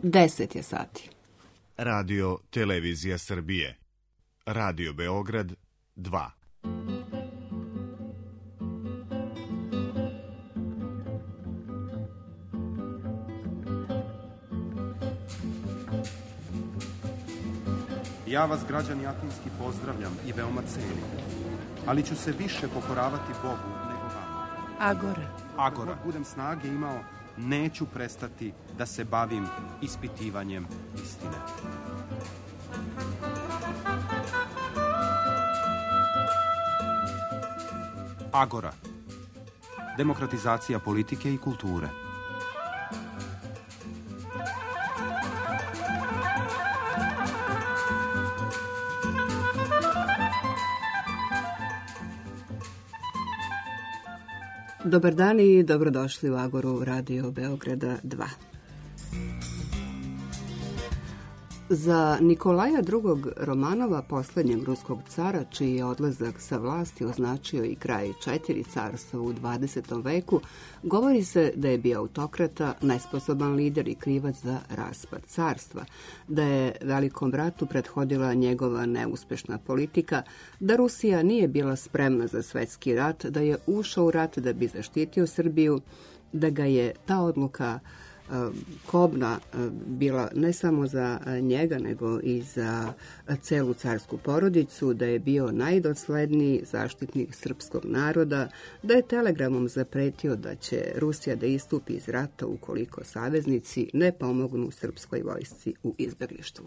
10 je sati. Radio Televizija Srbije. Radio Beograd 2. Ja vas, građani Atinski, pozdravljam i veoma cenim, ali ću se više pokoravati Bogu nego vama. Agora. Dok budem snage imao, neću prestati da se bavim ispitivanjem istine. Agora. Demokratizacija politike i kulture. Dobar dan i dobrodošli u Agoru Radio Beograda 2. Za Nikolaja II. Romanova, posljednjeg ruskog cara, čiji je odlazak sa vlasti označio i kraj 4 carstva u 20. veku, govori se da je bio autokrata, nesposoban lider i krivac za raspad carstva, da je velikom bratu prethodila njegova neuspešna politika, da Rusija nije bila spremna za svetski rat, da je ušao u rat da bi zaštitio Srbiju, da ga je ta odluka kobna bila ne samo za njega, nego i za celu carsku porodicu, da je bio najdosledniji zaštitnik srpskog naroda, da je telegramom zapretio da će Rusija da istupi iz rata ukoliko saveznici ne pomognu srpskoj vojsci u izbeglištvu.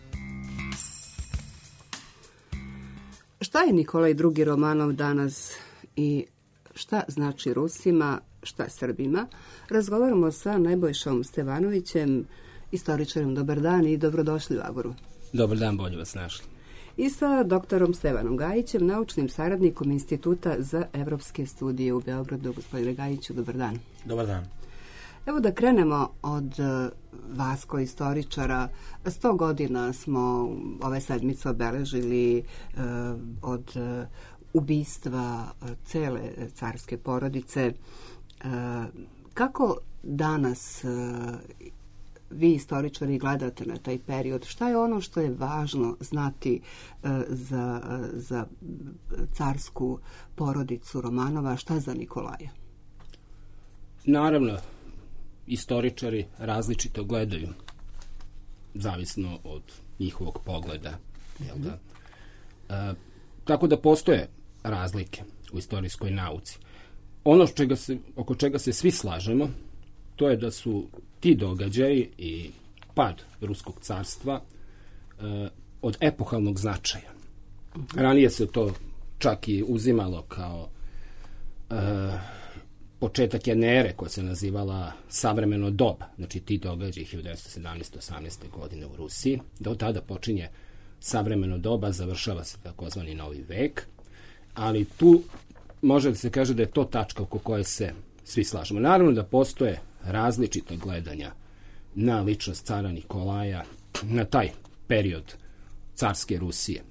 Šta je Nikolaj II. Romanov danas i šta znači Rusima, šta Srbima? Razgovaramo sa Nebojšom Stevanovićem, istoričarem. Dobar dan i dobrodošli u Agoru. Dobar dan, bolje vas našli. I sa doktorom Stevanom Gajićem, naučnim saradnikom Instituta za evropske studije u Beogradu. Gospodine Gajiću, dobar dan. Dobar dan. Evo da krenemo od vas kao istoričara. 100 godina smo ove sedmice obeležili od ubistva cele carske porodice. Kako danas vi istoričari gledate na taj period? Šta je ono što je važno znati za carsku porodicu Romanova, šta za Nikolaja? Naravno, istoričari različito gledaju, zavisno od njihovog pogleda. Tako da postoje razlike u istorijskoj nauci. Ono oko čega se svi slažemo, to je da su ti događaji i pad Ruskog carstva od epohalnog značaja. Ranije se to čak i uzimalo kao početak jedne ere koja se nazivala savremeno doba. Znači ti događaji 1917-18. godine u Rusiji. Do tada počinje savremeno doba, završava se takozvani novi vek, ali tu može da se kaže da je to tačka oko koje se svi slažemo. Naravno da postoje različita gledanja na ličnost cara Nikolaja, na taj period carske Rusije.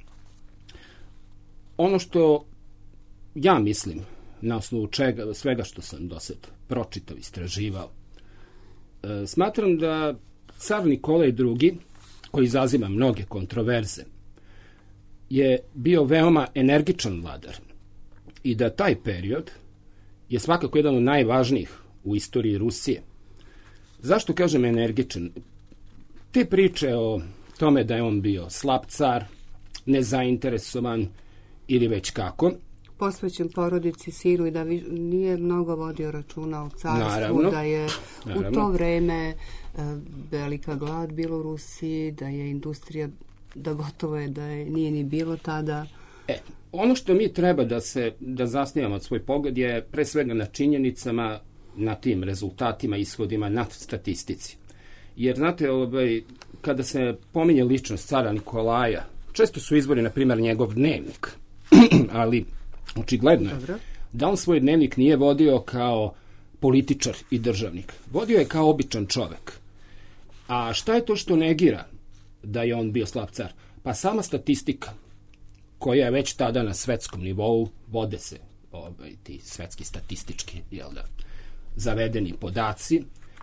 Ono što ja mislim, na osnovu svega što sam do sad pročitao, istraživao, smatram da car Nikolaj II., koji izaziva mnoge kontroverze, je bio veoma energičan vladar i da taj period je svakako jedan od najvažnijih u istoriji Rusije. Zašto kažem energičan? Te priče o tome da je on bio slab car, nezainteresovan ili već kako, posvećen porodici, sinu i da nije mnogo vodio računa o carstvu, naravno, da je u to vreme velika glad bila u Rusiji, da je industrija, da gotovo je da je nije ni bilo tada. Ono što mi treba da zasnijamo svoj pogled je pre svega na činjenicama, na tim rezultatima, ishodima, na statistici. Jer, znate, kada se pominje ličnost cara Nikolaja, često su izvori, na primjer, njegov dnevnik, ali očigledno je da on svoj dnevnik nije vodio kao političar i državnik. Vodio je kao običan čovek. A šta je to što negira da je on bio slab car? Pa sama statistika, koja je već tada na svetskom nivou, vode se ti svetski statistički zavedeni podaci,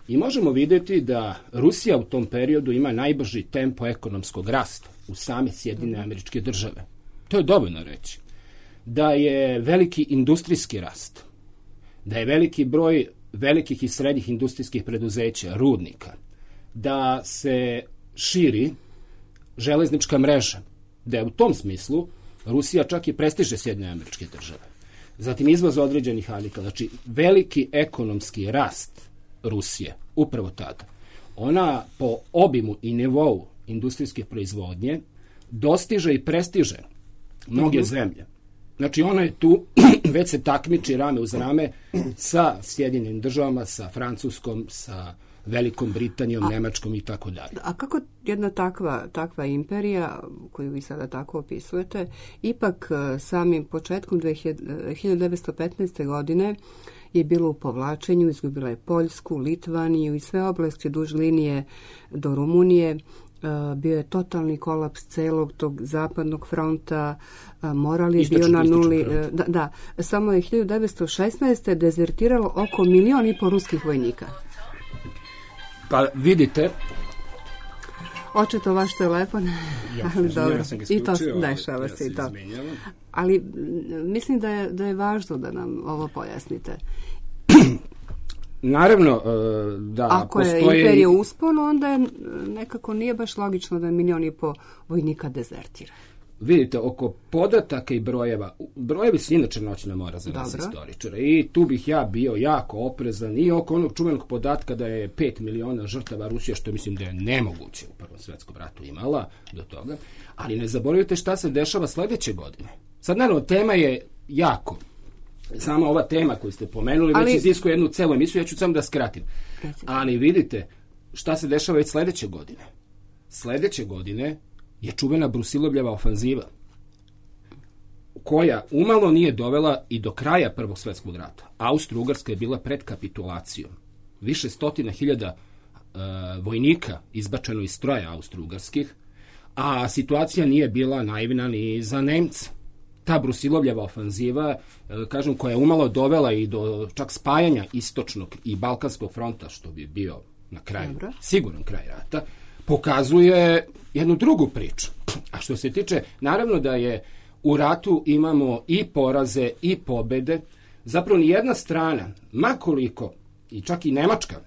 I možemo vidjeti da Rusija u tom periodu ima najbrži tempo ekonomskog rasta u same Sjedinjene Američke Države. To je dovoljno reći. Da je veliki industrijski rast, da je veliki broj velikih i srednjih industrijskih preduzeća, rudnika, da se širi železnička mreža, da je u tom smislu Rusija čak i prestiže Sjedinjene Američke Države. Zatim izvoz određenih artikala, znači veliki ekonomski rast Rusije, upravo tada. Ona po obimu i nivou industrijske proizvodnje dostiže i prestiže mnoge zemlje. Znači ona je tu, već se takmiči rame uz rame sa Sjedinjenim Državama, sa Francuskom, sa Velikom Britanijom, Nemačkom i tako dalje. A kako jedna takva imperija, koju vi sada tako opisujete, ipak samim početkom 1915. godine je bilo u povlačenju, izgubila je Poljsku, Litvaniju i sve oblasti duž linije do Rumunije. Bio je totalni kolaps celog tog zapadnog fronta, moral je bio na nuli. Da, samo je 1916. dezertiralo oko 1,5 miliona ruskih vojnika. Pa vidite, očito vaš telefon, ali dobro, i to dešava se i to. Ali mislim da je važno da nam ovo pojasnite. Naravno da ako je imperija uspon, onda nekako nije baš logično da 1,5 miliona vojnika dezertira. Vidite, oko podataka i brojeva, brojevi su inače noćna mora za nas istoričara i tu bih ja bio jako oprezan i oko onog čuvenog podatka da je 5 miliona žrtava Rusija, što mislim da je nemoguće u Prvom svjetskom ratu imala do toga, ali ne zaboravite šta se dešava sledeće godine. Sad naravno tema je jako, sama ova tema koju ste pomenuli već iziskuje jednu celu emisiju, ja ću samo da skratim. Ali vidite šta se dešava već sledeće godine. Sledeće godine je čuvena Brusilovljeva ofanziva, koja umalo nije dovela i do kraja Prvog svjetskog rata. Austro-Ugarska je bila pred kapitulacijom. Više stotina hiljada vojnika izbačeno iz stroja austro-ugarskih, a situacija nije bila naivna ni za Nemce. Ta Brusilovljeva ofanziva, kažem, koja je umalo dovela i do čak spajanja istočnog i balkanskog fronta, što bi bio na kraju, siguran kraj rata, pokazuje jednu drugu priču. A što se tiče, naravno da je u ratu imamo i poraze i pobede. Zapravo ni jedna strana, makoliko, i čak i Nemačka,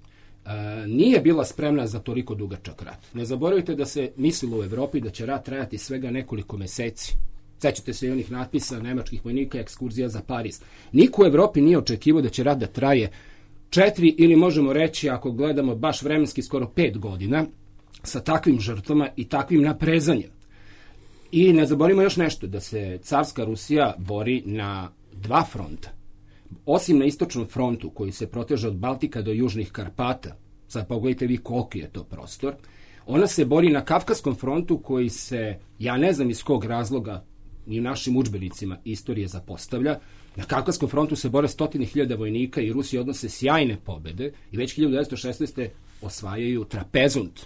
nije bila spremna za toliko dugačak rat. Ne zaboravite da se mislilo u Evropi da će rat trajati svega nekoliko meseci. Sećate se i onih natpisa nemačkih vojnika, ekskurzija za Pariz. Niko u Evropi nije očekivao da će rat da traje 4 ili možemo reći, ako gledamo baš vremenski, skoro 5 godina, sa takvim žrtvama i takvim naprezanjem. I ne zaboravimo još nešto, da se carska Rusija bori na 2 fronta. Osim na istočnom frontu, koji se proteže od Baltika do Južnih Karpata, sad pogledajte vi koliki je to prostor, ona se bori na Kavkazskom frontu, koji se, ja ne znam iz kog razloga, ni u našim udžbenicima istorije zapostavlja. Na Kavkazskom frontu se bore 100.000 vojnika i Rusi odnose sjajne pobede i već 1916. osvajaju Trapezund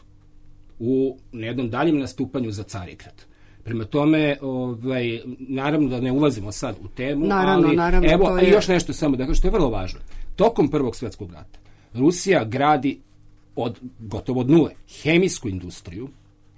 u jednom daljem nastupanju za Carigrad. Prema tome, naravno da ne ulazimo sad u temu, naravno, evo, i još nešto samo da kažem, što je vrlo važno. Tokom Prvog svjetskog rata Rusija gradi gotovo od nule hemijsku industriju.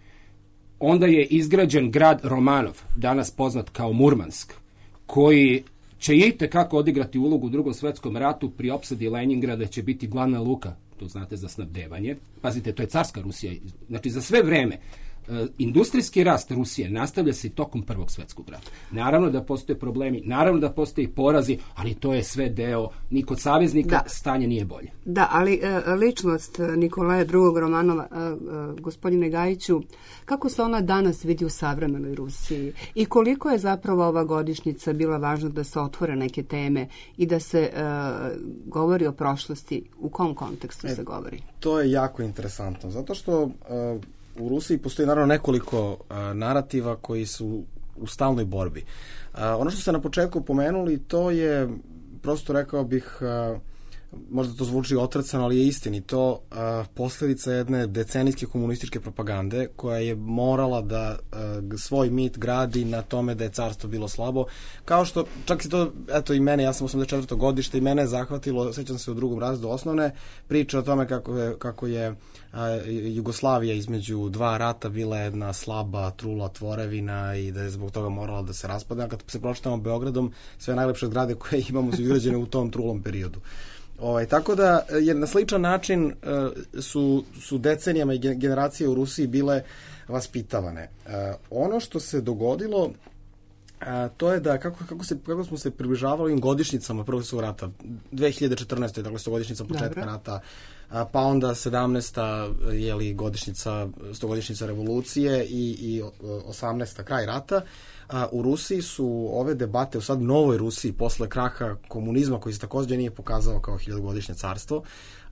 Onda je izgrađen grad Romanov, danas poznat kao Murmansk, koji će itekako odigrati ulogu u Drugom svjetskom ratu. Pri opsadi Leningrada će biti glavna luka, to znate, za snabdevanje. Pazite, to je carska Rusija. Znači, za sve vreme industrijski rast Rusije nastavlja se i tokom Prvog svjetskog rata. Naravno da postoje problemi, naravno da postoji porazi, ali to je sve deo, ni kod saveznika stanje nije bolje. Da, ali ličnost Nikolaja II. Romanova, gospodine Gajiću, kako se ona danas vidi u savremenoj Rusiji i koliko je zapravo ova godišnjica bila važna da se otvore neke teme i da se govori o prošlosti, u kom kontekstu se govori? To je jako interesantno, zato što u Rusiji postoji naravno nekoliko narativa koji su u stalnoj borbi. Ono što ste na početku pomenuli, to je, prosto rekao bih, možda to zvuči otrcano, ali je istinito, posljedica jedne decenijske komunističke propagande koja je morala da svoj mit gradi na tome da je carstvo bilo slabo, kao što, čak i to, eto i mene, ja sam 84. godište i mene je zahvatilo, sećam se u drugom razredu osnovne, priče o tome kako je Jugoslavija između dva rata bila jedna slaba, trula tvorevina i da je zbog toga morala da se raspadne, a kad se pročitamo Beogradom, sve najlepše zgrade koje imamo su izgrađene u tom trulom periodu. Tako da, jer na sličan način su decenijama i generacije u Rusiji bile vaspitavane. Ono što se dogodilo, to je da kako smo se približavali ovim godišnjicama Prvog svjetskog rata, 2014. dakle 100-godišnjica početka rata, pa onda 17. jeli godišnjica, 100-godišnjica revolucije i 18. kraj rata. U Rusiji su ove debate, u sad novoj Rusiji, posle kraha komunizma, koji se također nije pokazao kao 1000-godišnje carstvo,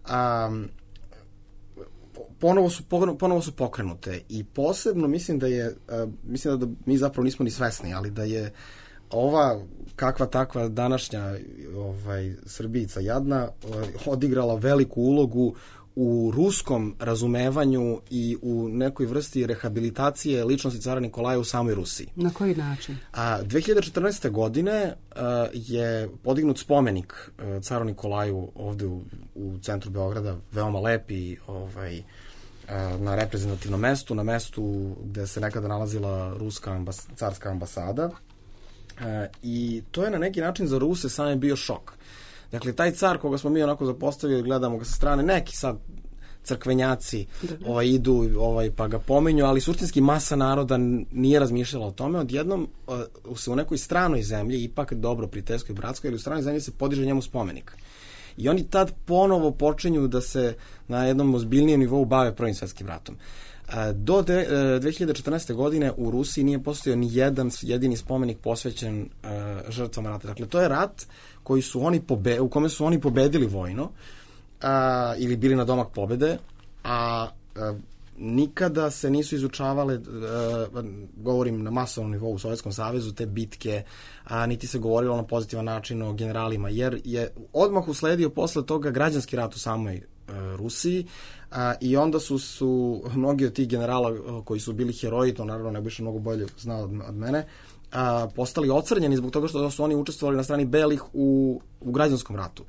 ponovo su pokrenute i posebno mislim da mi zapravo nismo ni svesni, ali da je ova kakva takva današnja Srbijica jadna odigrala veliku ulogu u ruskom razumevanju i u nekoj vrsti rehabilitacije ličnosti cara Nikolaja u samoj Rusiji. Na koji način? 2014. godine je podignut spomenik caru Nikolaju ovde u centru Beograda, veoma lepi, na reprezentativnom mestu, na mestu gde se nekada nalazila ruska carska ambasada. I to je na neki način za Ruse sam je bio šok. Dakle, taj car koga smo mi onako zapostavili, gledamo ga sa strane, neki sad crkvenjaci idu pa ga pominju, ali suštinski masa naroda nije razmišljala o tome. Odjednom se u nekoj stranoj zemlji, ipak dobro prijateljskoj, bratskoj, ili u stranoj zemlji se podiže njemu spomenik. I oni tad ponovo počinju da se na jednom ozbiljnijem nivou bave Prvim svjetskim ratom. Do 2014. godine u Rusiji nije postojao ni jedan jedini spomenik posvećen žrtvama rata. Dakle, to je rat u kome su oni pobedili vojno ili bili na domak pobede, a nikada se nisu izučavale, govorim na masovnom nivou u Sovjetskom savezu, te bitke, niti se govorilo na pozitivan način o generalima, jer je odmah usledio posle toga građanski rat u samoj Rusiji, i onda su mnogi od tih generala koji su bili heroji, to naravno ne biše mnogo bolje znao od mene, postali ocrnjeni zbog toga što su oni učestvovali na strani belih u građanskom ratu.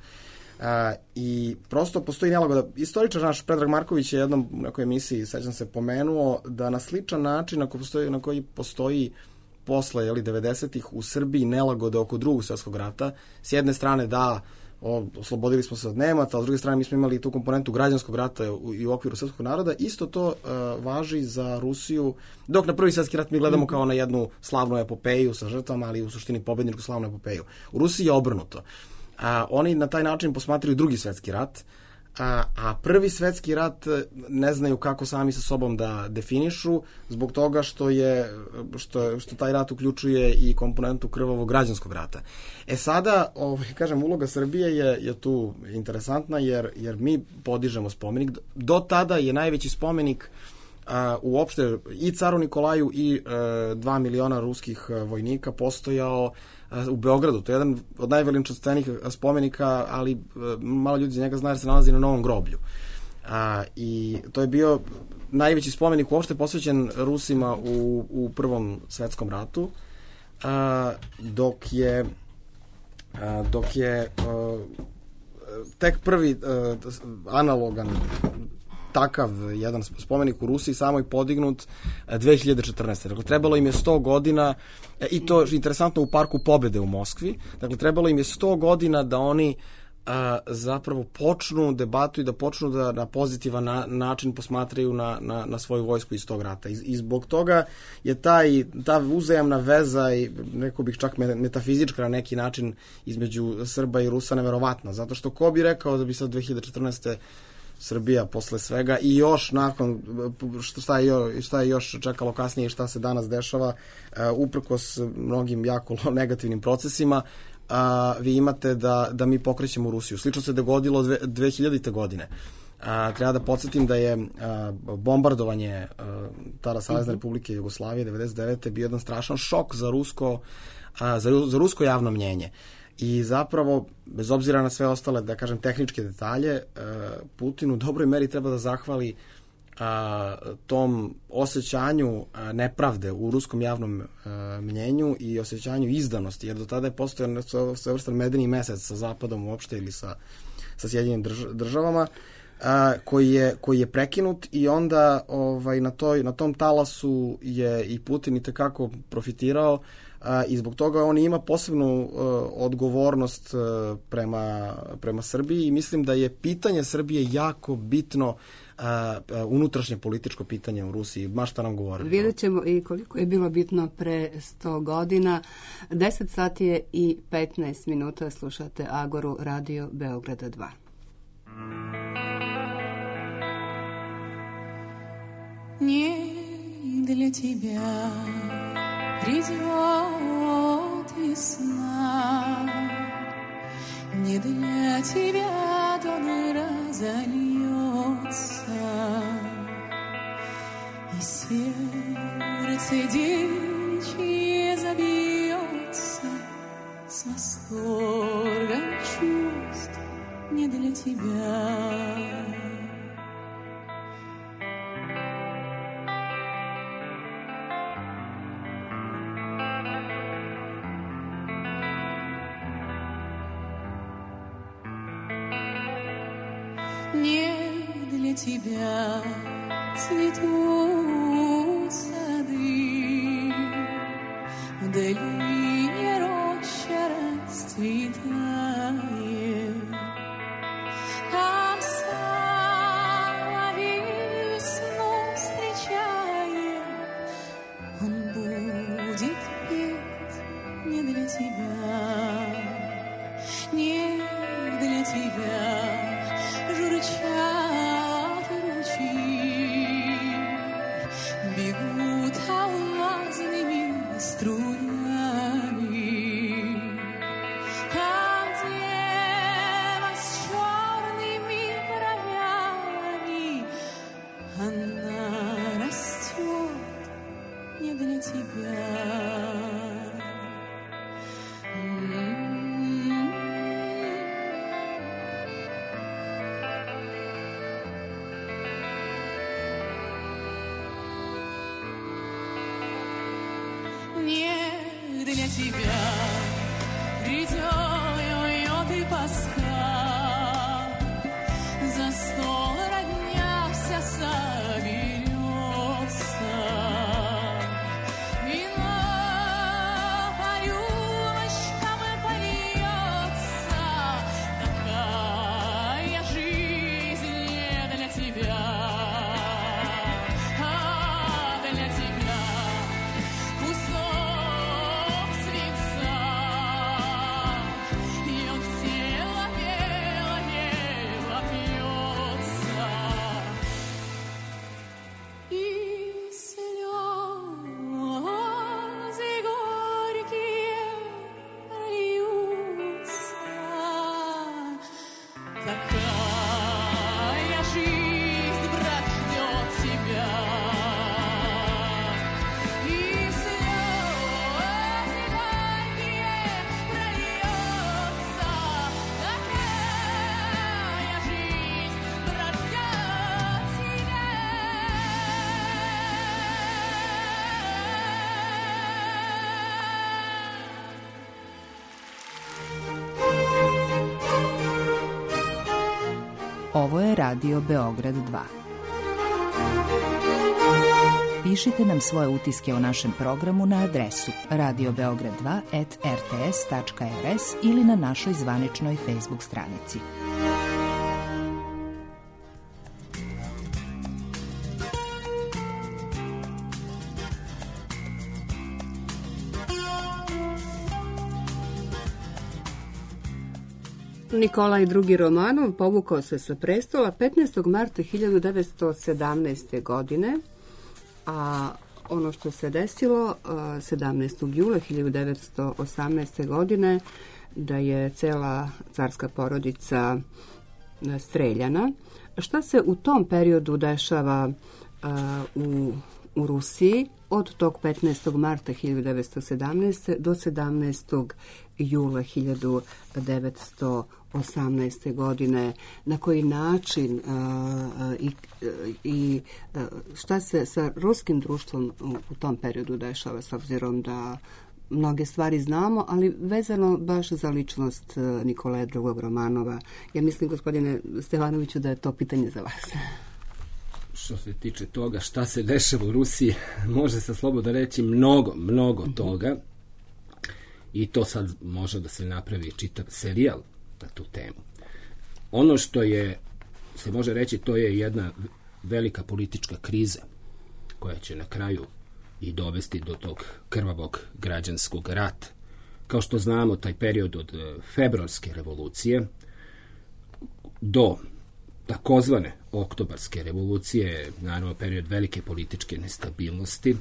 I prosto postoji nelagoda. Istoričar naš Predrag Marković je jednom u nekoj emisiji, sećam se, pomenuo da na sličan način na koji postoji posle 90-ih u Srbiji nelagode oko Drugog svjetskog rata, s jedne strane da oslobodili smo se od Nemaca, a s druge strane mi smo imali tu komponentu građanskog rata i u okviru srpskog naroda. Isto to važi za Rusiju, dok na Prvi svjetski rat mi gledamo kao na jednu slavnu epopeju sa žrtvama, ali u suštini pobedničku slavnu epopeju. U Rusiji je obrnuto. Oni na taj način posmatraju Drugi svjetski rat, a Prvi svjetski rat ne znaju kako sami sa sobom da definišu, zbog toga što taj rat uključuje i komponentu krvavog građanskog rata. Sada, kažem, uloga Srbije je tu interesantna, jer mi podižemo spomenik. Do tada je najveći spomenik uopšte i caru Nikolaju i 2 miliona ruskih vojnika postojao u Beogradu. To je jedan od najveličanstvenijih spomenika, ali malo ljudi za njega zna jer se nalazi na Novom groblju. I to je bio najveći spomenik uopšte posvećen Rusima u Prvom svjetskom ratu, dok je tek prvi analogan takav jedan spomenik u Rusiji samoj podignut 2014. Dakle, trebalo im je 100 godina, i to je interesantno u Parku Pobede u Moskvi, dakle, trebalo im je 100 godina da oni zapravo počnu debatu i da počnu da na pozitivan način posmatraju na svoju vojsku iz tog rata. I zbog toga je ta uzajamna veza i neko bih čak metafizička na neki način između Srba i Rusa neverovatna. Zato što ko bi rekao da bi sad 2014. Srbija posle svega i još nakon šta je još čekalo kasnije i šta se danas dešava, uprkos mnogim jako negativnim procesima, vi imate da mi pokrećemo Rusiju. Slično se dogodilo 2000. godine. Treba da podsjetim da je bombardovanje tada Savezne Republike Jugoslavije 99. bio jedan strašan šok za rusko javno mnjenje. I zapravo, bez obzira na sve ostale, da kažem, tehničke detalje, Putin u dobroj meri treba da zahvali tom osjećanju nepravde u ruskom javnom mnjenju i osjećanju izdanosti, jer do tada je postojao svevrstan medeni mesec sa Zapadom uopšte ili sa Sjedinjenim državama, koji je prekinut i onda na tom talasu je i Putin i tekako profitirao i zbog toga on ima posebnu odgovornost prema Srbiji i mislim da je pitanje Srbije jako bitno unutrašnje političko pitanje u Rusiji, ma šta nam govorili. Vidjet ćemo i koliko je bilo bitno pre 100 godina. 10 sati je i 15 minuta, slušate Agoru, Radio Beograda 2. Не для тебя придет весна, не для тебя дон разольется, и сердце девичье забьется с восторгом чувств не для тебя. Не для тебя цветут сады, в долине роща расцветает, там соловей весну встречает, он будет петь не для тебя, не для тебя. Журчат ручьи, бегут алмазными струями. Там дева с черными бровями, она растет не для тебя. Для тебя придет и Пасха, за стол родня вся соберется, вино по рюмочкам польется, такая жизнь не для тебя, а для тебя кусок Ovo je Radio Beograd 2. Pišite nam svoje utiske o našem programu na adresu radiobeograd2@rts.rs ili na našoj zvaničnoj Facebook stranici. Nikolaj II. Romanov povukao se sa prestola 15. marta 1917. godine, a ono što se desilo 17. jula 1918. godine da je cela carska porodica streljana. Šta se u tom periodu dešava u u Rusiji od tog 15. marta 1917. do 17. jula 1918. godine, na koji način i šta se sa ruskim društvom u tom periodu dešava, s obzirom da mnoge stvari znamo, ali vezano baš za ličnost Nikolaja II. Romanova. Ja mislim, gospodine Stevanoviću, da je to pitanje za vas. Što se tiče toga šta se dešava u Rusiji, može se slobodno reći mnogo toga, i to sad može da se napravi čitav serijal na tu temu. Ono što je, se može reći, to je jedna velika politička kriza koja će na kraju i dovesti do tog krvavog građanskog rata. Kao što znamo, taj period od februarske revolucije do takozvane oktobarske revolucije je naravno period velike političke nestabilnosti,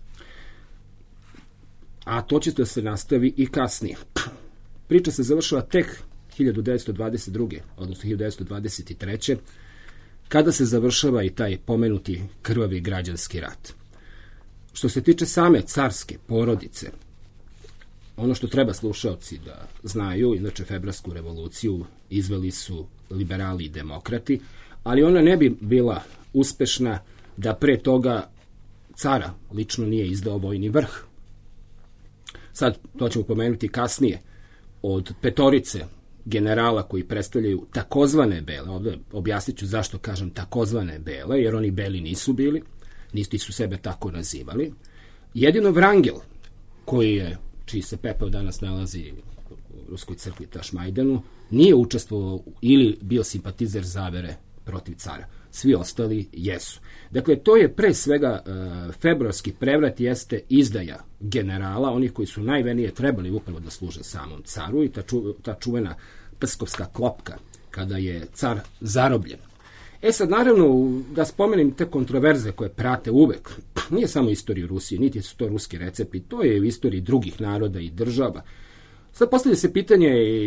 a to će da se nastavi i kasnije. Priča se završava tek 1922. odnosno 1923. kada se završava i taj pomenuti krvavi građanski rat. Što se tiče same carske porodice, ono što treba slušaoci da znaju, inače februarsku revoluciju izveli su liberali i demokrati, ali ona ne bi bila uspešna da pre toga cara lično nije izdao vojni vrh. Sad, to ćemo pomenuti kasnije, od petorice generala koji predstavljaju takozvane bele, ovdje objasnit ću zašto kažem takozvane bele, jer oni beli nisu bili, niti su sebe tako nazivali. Jedino Vrangel, čiji se pepeo danas nalazi u Ruskoj crkvi Tašmajdanu, nije učestvovao ili bio simpatizer zavere protiv cara. Svi ostali jesu. Dakle, to je pre svega februarski prevrat, jeste izdaja generala, onih koji su najvenije trebali upravo da služe samom caru, i ta čuvena pskovska klopka, kada je car zarobljen. Sad, naravno, da spomenem te kontroverze koje prate uvek, nije samo istoriju Rusije, niti su to ruski recepti, to je u istoriji drugih naroda i država. Sad postavlja se pitanje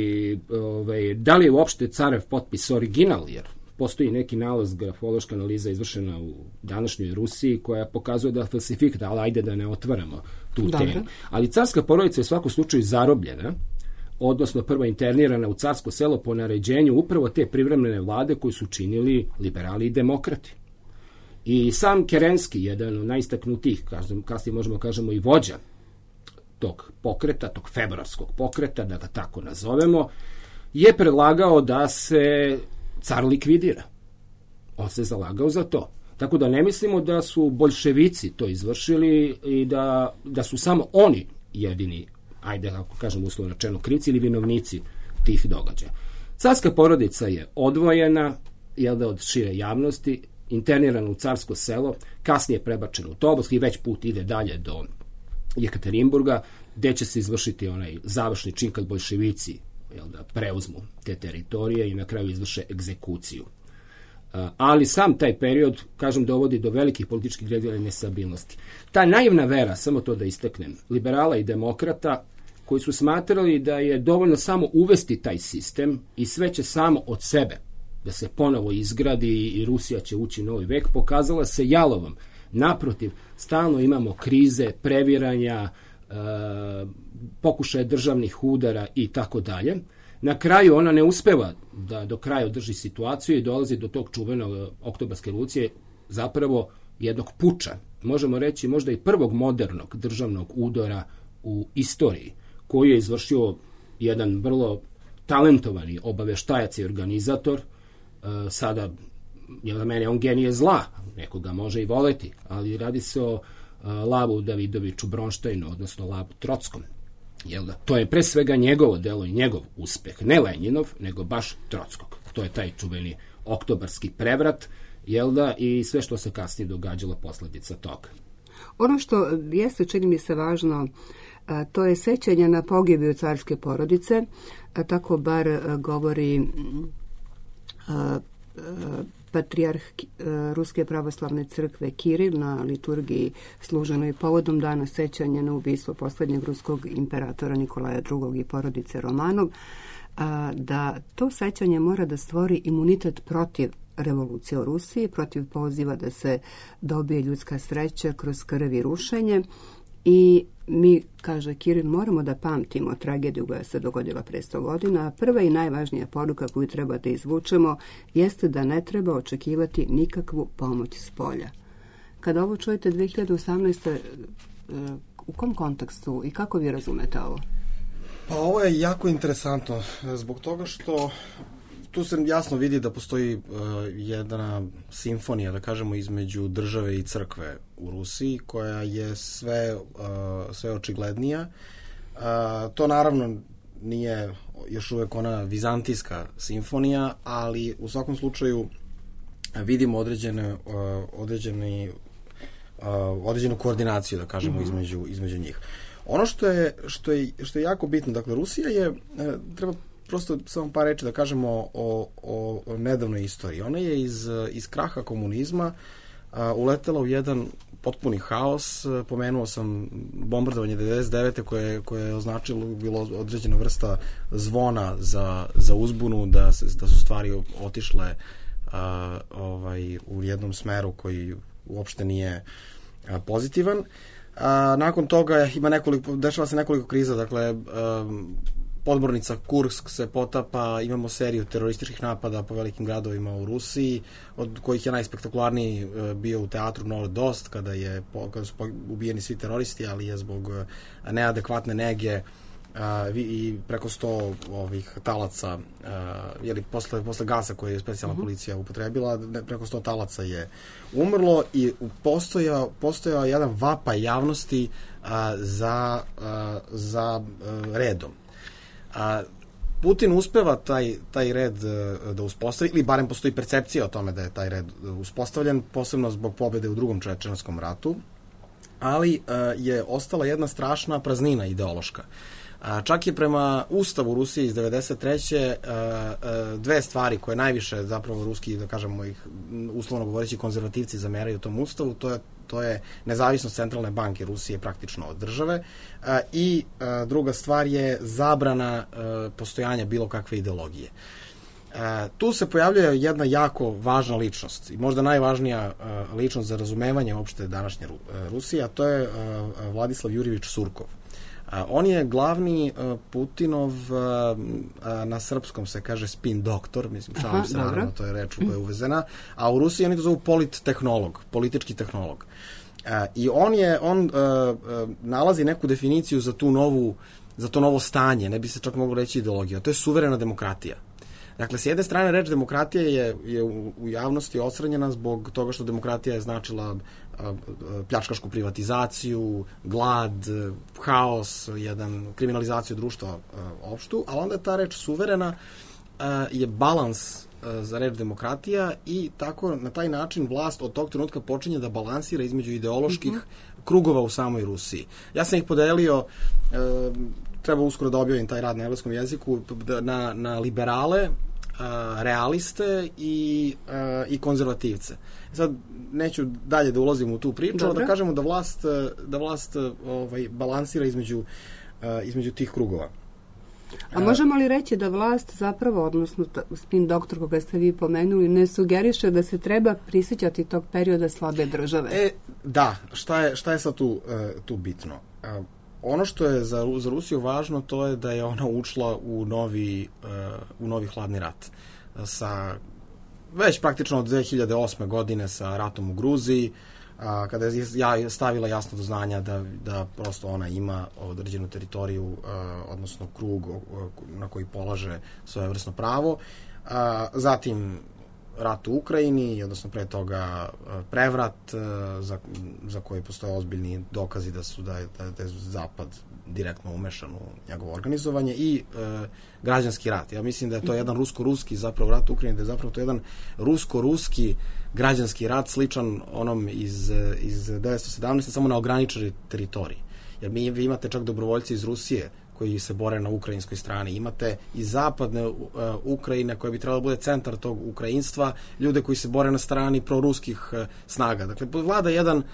da li je uopšte carev potpis original, jer postoji neki nalaz, grafološka analiza izvršena u današnjoj Rusiji koja pokazuje da je falsifikat, ali ajde da ne otvaramo tu temu. Ali carska porodica je u svakom slučaju zarobljena, odnosno prvo internirana u carsko selo po naređenju upravo te privremene vlade koju su činili liberali i demokrati. I sam Kerenski, jedan od najistaknutijih, kasnije možemo kažemo i vođa tog pokreta, tog februarskog pokreta, da ga tako nazovemo, je predlagao da se car likvidira. On se zalagao za to. Tako da ne mislimo da su boljševici to izvršili i da su samo oni jedini, ajde ako kažem uslovno rečeno, krivci ili vinovnici tih događaja. Carska porodica je odvojena od šire javnosti, internirana u carsko selo, kasnije prebačena u Tobolsk i već put ide dalje do Jekaterinburga, gde će se izvršiti onaj završni čin kad boljševici preuzmu te teritorije i na kraju izvrše egzekuciju. Ali sam taj period, kažem, dovodi do velikih političkih gradila i nestabilnosti. Ta naivna vera, samo to da istaknem, liberala i demokrata, koji su smatrali da je dovoljno samo uvesti taj sistem i sve će samo od sebe da se ponovo izgradi i Rusija će ući u novi vek, pokazala se jalovom. Naprotiv, stalno imamo krize, previranja, pokušaje državnih udara i tako dalje. Na kraju ona ne uspeva da do kraja održi situaciju i dolazi do tog čuvenog oktobarske revolucije, zapravo jednog puča, možemo reći možda i prvog modernog državnog udara u istoriji, koji je izvršio jedan vrlo talentovani obaveštajac i organizator. Sada je za mene on genije zla, nekoga može i voleti, ali radi se o Lavu Davidoviću Bronštajnu, odnosno Lavu Trockom. To je pre svega njegovo delo i njegov uspeh, ne Lenjinov, nego baš Trockog. To je taj čuveni oktobarski prevrat, i sve što se kasnije događalo posledica toga. Ono što jeste, čini mi se, važno, to je sećanje na pogibiju carske porodice, tako bar govori patrijarh Ruske pravoslavne crkve Kiril na liturgiji služenoj povodom dana sećanja na ubistvo poslednjeg ruskog imperatora Nikolaja II. I porodice Romanov, da to sećanje mora da stvori imunitet protiv revolucija u Rusiji, protiv poziva da se dobije ljudska sreća kroz krv i rušenje. I mi, kaže Kiril, moramo da pamtimo tragediju koja se dogodila pre 100 godina. Prva i najvažnija poruka koju treba da izvučemo jeste da ne treba očekivati nikakvu pomoć s polja. Kada ovo čujete 2018. U kom kontekstu i kako vi razumete ovo? Pa ovo je jako interesantno zbog toga što tu se jasno vidi da postoji jedna simfonija, da kažemo, između države i crkve u Rusiji, koja je sve očiglednija. To naravno nije još uvek ona vizantijska simfonija, ali u svakom slučaju vidimo određenu koordinaciju, da kažemo, između njih. Ono što je jako bitno, dakle, Rusija je, treba prosto samo par reči da kažemo o nedavnoj istoriji. Ona je iz kraha komunizma uletela u jedan potpuni haos. Pomenuo sam bombardovanje 99. koje je označilo bilo određena vrsta zvona za uzbunu, da su stvari otišle u jednom smeru koji uopšte nije pozitivan. Nakon toga dešava se nekoliko kriza, dakle, podmornica Kursk se potapa, imamo seriju terorističkih napada po velikim gradovima u Rusiji, od kojih je najspektakularnijih bio u teatru Novodost, kada su ubijeni svi teroristi, ali je zbog neadekvatne nege i preko 100 ovih talaca, posle gasa koje je specijalna policija upotrebila, preko 100 talaca je umrlo i postojao jedan vapaj javnosti za redom. Putin uspeva taj red da uspostavi, ili barem postoji percepcija o tome da je taj red uspostavljen, posebno zbog pobede u Drugom čečenskom ratu, ali je ostala jedna strašna praznina ideološka. Čak je prema Ustavu Rusije iz 93. Dve stvari koje najviše zapravo ruski, da kažemo ih uslovno govoreći, konzervativci zameraju tom Ustavu, to je nezavisnost centralne banke Rusije praktično od države i druga stvar je zabrana postojanja bilo kakve ideologije. Tu se pojavljuje jedna jako važna ličnost i možda najvažnija ličnost za razumevanje uopšte današnje Rusije, a to je Vladislav Jurjević Surkov. On je glavni Putinov, na srpskom se kaže spin doktor, mislim, šalim se, naravno, to je reč koja je uvezena, a u Rusiji oni to zovu polittehnolog, politički tehnolog. I on nalazi neku definiciju za to novo stanje, ne bi se čak moglo reći ideologija, to je suverena demokratija. Dakle, s jedne strane, reč demokratija je u javnosti osranjena zbog toga što demokratija je značila pljačkašku privatizaciju, glad, haos, kriminalizaciju društva opštu, ali onda ta reč suverena je balans za reč demokratija i tako na taj način vlast od tog trenutka počinje da balansira između ideoloških krugova u samoj Rusiji. Ja sam ih podelio, treba uskoro da objavim taj rad na engleskom jeziku, na liberale, realiste i konzervativce. Sad neću dalje da ulazim u tu priču, ali da kažemo da vlast balansira između tih krugova. A možemo li reći da vlast zapravo, odnosno spin doktor koga ste vi pomenuli, ne sugeriše da se treba prisjećati tog perioda slabe države? Da, šta je sad tu bitno? Ono što je za Rusiju važno, to je da je ona ušla u novi hladni rat. Već praktično od 2008. godine sa ratom u Gruziji, kada je stavila jasno do znanja da prosto ona ima određenu teritoriju, odnosno krug na koji polaže svojevrsno pravo. Zatim rat u Ukrajini, odnosno pre toga prevrat za koji postoje ozbiljni dokazi da je Zapad direktno umešan u njegovo organizovanje i građanski rat. Ja mislim da je to jedan rusko-ruski zapravo rat u Ukrajini, da je zapravo to jedan rusko-ruski građanski rat sličan onom iz 1917. samo na ograničenoj teritoriji. Jer vi imate čak dobrovoljci iz Rusije koji se bore na ukrajinskoj strani. Imate i zapadne Ukrajine koja bi trebala da bude centar tog ukrajinstva, ljude koji se bore na strani proruskih snaga. Dakle, vlada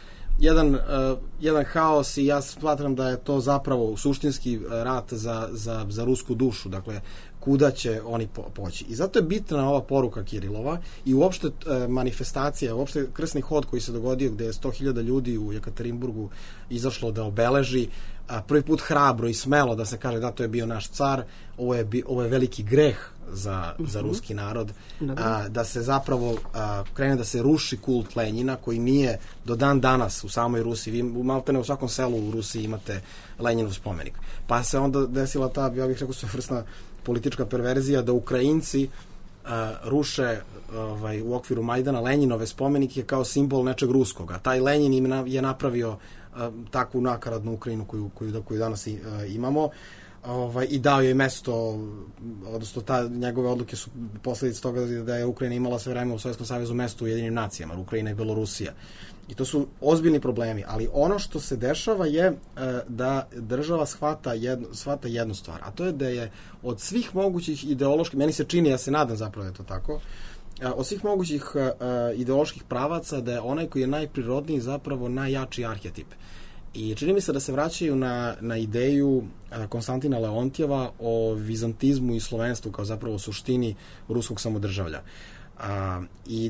jedan haos i ja smatram da je to zapravo suštinski rat za rusku dušu. Dakle, kuda će oni poći. I zato je bitna ova poruka Kirilova i uopšte manifestacija, uopšte krsni hod koji se dogodio gde je 100.000 ljudi u Jekaterinburgu izašlo da obeleži prvi put hrabro i smelo da se kaže da to je bio naš car, ovo je veliki greh za ruski narod, da se zapravo krene da se ruši kult Lenjina koji nije do dan danas u samoj Rusiji. Vi maltene u svakom selu u Rusiji imate Lenjinov spomenik. Pa se onda desila ta, ja bih rekao, svrsna politička perverzija da Ukrajinci ruše u okviru Majdana Lenjinove spomenike kao simbol nečeg ruskog. A taj Lenjin im je napravio takvu nakaradnu Ukrajinu koju danas imamo i dao joj mesto, odnosno njegove odluke su posledice toga da je Ukrajina imala sve vreme u Sovjetskom savezu mesto u Jedinim nacijama, Ukrajina i Belorusija. I to su ozbiljni problemi, ali ono što se dešava je da država shvata jednu stvar, a to je da je od svih mogućih ideoloških, meni se čini, ja se nadam zapravo da je to tako, od svih mogućih ideoloških pravaca da je onaj koji je najprirodniji zapravo najjači arhetip. I čini mi se da se vraćaju na ideju Konstantina Leontjeva o vizantizmu i slovenstvu kao zapravo suštini ruskog samodržavlja. I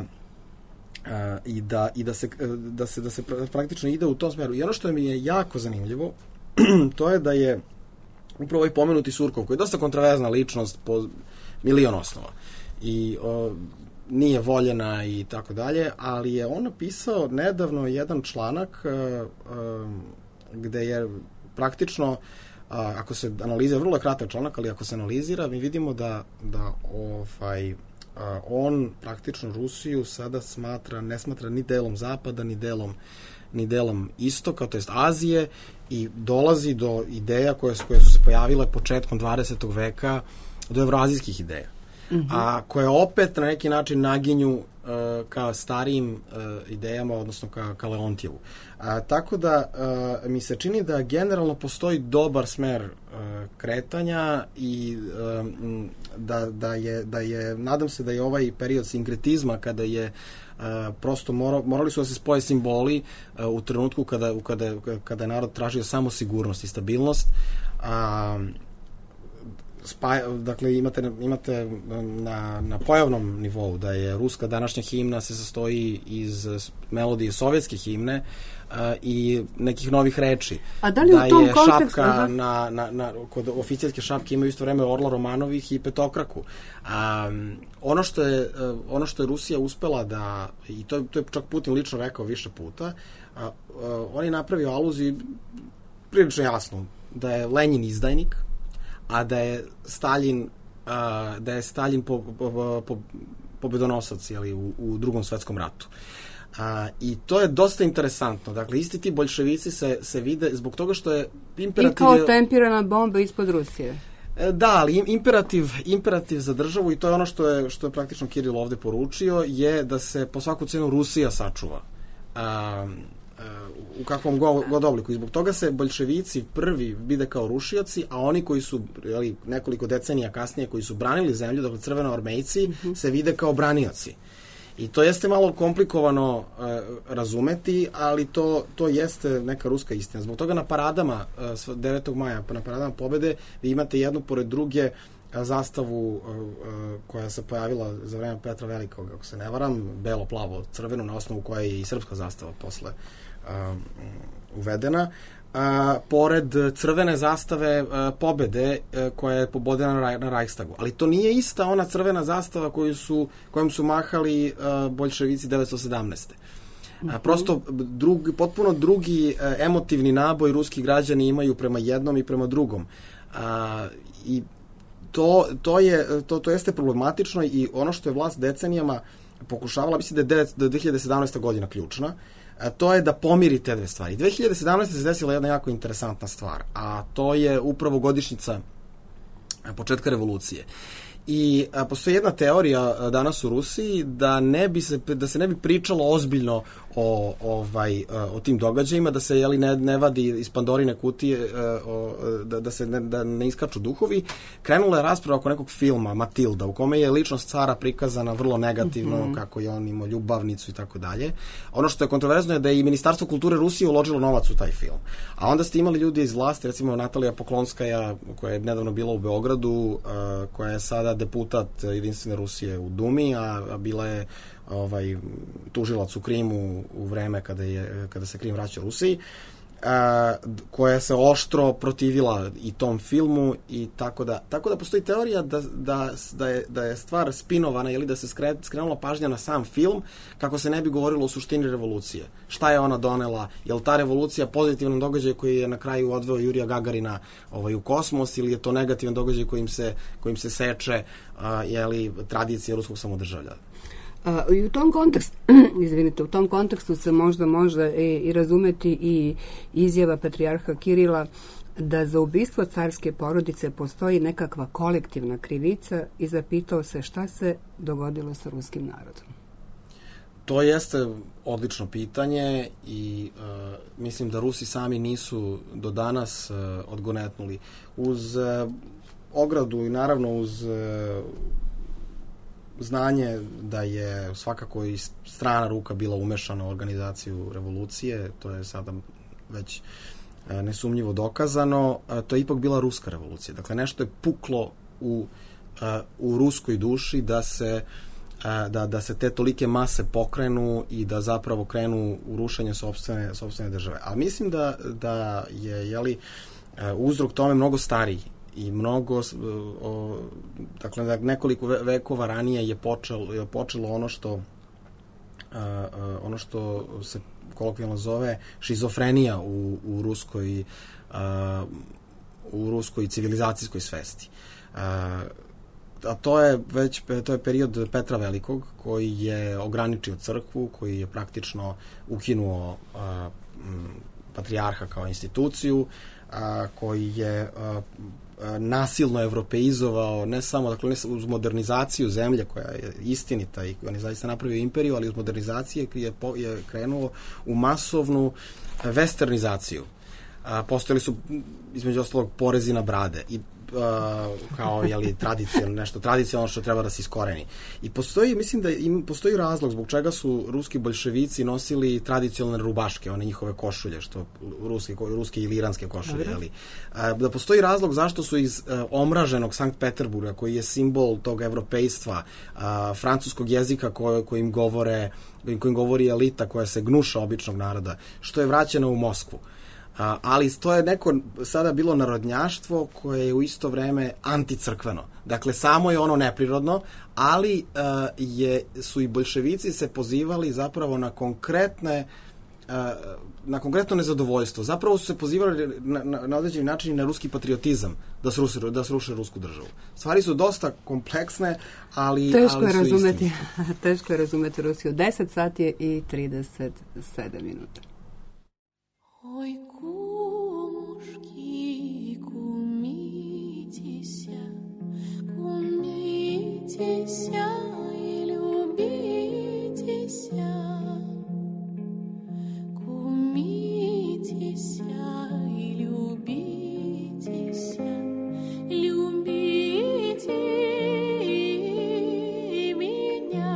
da se praktično ide u tom smeru. I ono što mi je jako zanimljivo, to je da je upravo ovaj pomenuti Surkov, koji je dosta kontroverzna ličnost po milion osnova. I nije voljena i tako dalje, ali je on napisao nedavno jedan članak gde je praktično, ako se analizira, vrlo je kratak članak, ali ako se analizira, mi vidimo da on praktično Rusiju sada ne smatra ni delom Zapada, ni delom Istoka, to jest Azije, i dolazi do ideja koje su se pojavile početkom 20. veka, do evroazijskih ideja. A koje opet na neki način naginju ka starijim idejama, odnosno ka Leontjevu. Tako da mi se čini da generalno postoji dobar smer kretanja i da je, nadam se da je ovaj period sinkretizma kada je prosto morali su da se spoje simboli u trenutku kada je narod tražio samo sigurnost i stabilnost. Dakle, imate na pojavnom nivou da je ruska današnja himna se sastoji iz melodije sovjetske himne i nekih novih reči. A da li u tom kontekstu šapka kod oficirske šapke imaju isto vreme orla Romanovih i petokraku. Ono što je Rusija uspela da, i to je čak Putin lično rekao više puta, on je napravio aluziju prilično jasno da je Lenjin izdajnik, a da je Stalin pobedonosac u Drugom svetskom ratu. I to je dosta interesantno. Dakle, isti ti boljševici se vide zbog toga što je imperativ... I kao tempirana bomba ispod Rusije. Da, ali imperativ za državu, i to je ono što je praktično Kiril ovde poručio, je da se po svaku cenu Rusija sačuva. U kakvom god obliku. I zbog toga se boljševici prvi vide kao rušioci, a oni koji su nekoliko decenija kasnije koji su branili zemlju, dakle crvenoarmejci, se vide kao branioci. I to jeste malo komplikovano razumeti, ali to jeste neka ruska istina. Zbog toga na paradama 9. maja, na paradama pobede, vi imate jednu pored druge zastavu koja se pojavila za vreme Petra Velikog, ako se ne varam, belo, plavo, crveno, na osnovu koja je i srpska zastava posle uvedena, pored crvene zastave pobede koja je pobodena na Reichstagu. Ali to nije ista ona crvena zastava kojom su mahali boljševici 1917. Prosto potpuno drugi emotivni naboj ruski građani imaju prema jednom i prema drugom. I to jeste problematično, i ono što je vlast decenijama pokušavala, mislim da je 2017. godina ključna, to je da pomiri te dve stvari. 2017. se desila jedna jako interesantna stvar, a to je upravo godišnjica početka revolucije. I postoji jedna teorija danas u Rusiji da se ne bi pričalo ozbiljno o tim događajima, da se ne vadi iz Pandorine kutije, da ne iskaču duhovi. Krenula je rasprava oko nekog filma Matilda, u kome je ličnost cara prikazana vrlo negativno, kako je on imao ljubavnicu i tako dalje. Ono što je kontroverzno je da je i Ministarstvo kulture Rusije uložilo novac u taj film. A onda ste imali ljudi iz vlasti, recimo Natalija Poklonskaja, koja je nedavno bila u Beogradu, koja je sada deputat Jedinstvene Rusije u Dumi, a bila je tužilac u Krimu u vreme kada se Krim vraća Rusiji, koja se oštro protivila i tom filmu i tako da postoji teorija da je stvar spinovana ili da se skrenula pažnja na sam film kako se ne bi govorilo o suštini revolucije. Šta je ona donela? Je li ta revolucija pozitivan događaj koji je na kraju odveo Jurija Gagarina u kosmos ili je to negativan događaj kojim se seče tradicija ruskog samodržavlja? I u tom kontekstu se možda može i razumeti i izjava patrijarha Kirila da za ubistvo carske porodice postoji nekakva kolektivna krivica i zapitao se šta se dogodilo sa ruskim narodom. To jeste odlično pitanje i mislim da Rusi sami nisu do danas odgonetnuli. Uz ogradu i naravno uz znanje da je svakako i strana ruka bila umešana u organizaciju revolucije, to je sada već nesumnjivo dokazano, to je ipak bila ruska revolucija. Dakle, nešto je puklo u ruskoj duši da se te tolike mase pokrenu i da zapravo krenu u rušenje sopstvene države. Ali mislim da je uzrok tome mnogo stariji i mnogo, dakle, nekoliko vekova ranije je počelo ono što se kolokvijalno zove šizofrenija u ruskoj civilizacijskoj svesti. A to je period Petra Velikog, koji je ograničio crkvu, koji je praktično ukinuo patrijarha kao instituciju, koji je nasilno evropeizovao, ne samo uz modernizaciju zemlje koja je istinita i on je zaista napravio imperiju, ali uz modernizacije je krenuo u masovnu westernizaciju. Postojali su između ostalog porezi na brade i kao nešto tradicionalno što treba da se iskoreni. I mislim da postoji razlog zbog čega su ruski boljševici nosili tradicionalne rubaške, one njihove košulje, što ruske ili iranske košulje. Da postoji razlog zašto su iz omraženog Sankt Peterburga, koji je simbol tog evropejstva, francuskog jezika kojim govori elita koja se gnuša običnog naroda, što je vraćeno u Moskvu. Ali to je neko sada bilo narodnjaštvo koje je u isto vreme anticrkveno. Dakle, samo je ono neprirodno, ali su i boljševici se pozivali zapravo na konkretno nezadovoljstvo. Zapravo su se pozivali na određeni način i na ruski patriotizam, da sruše rusku državu. Stvari su dosta kompleksne, ali su istinite. Teško je razumeti Rusiju. 10 sati je i 37 minuta. Ой, кумушки, кумитеся, кумитеся и любитеся, кумитеся и любитеся, любите меня.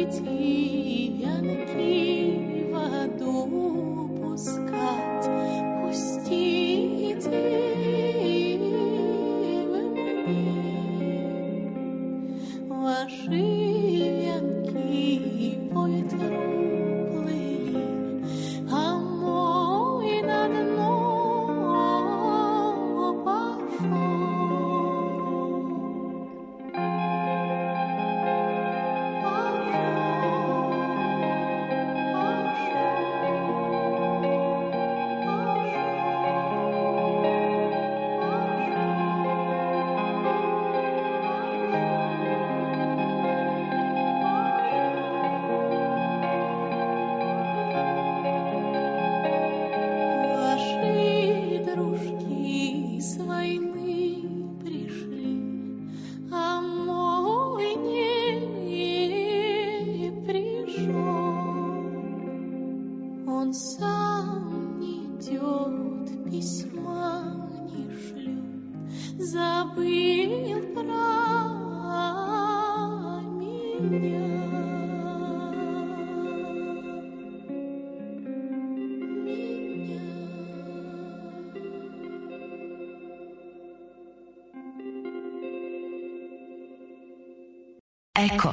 Eko.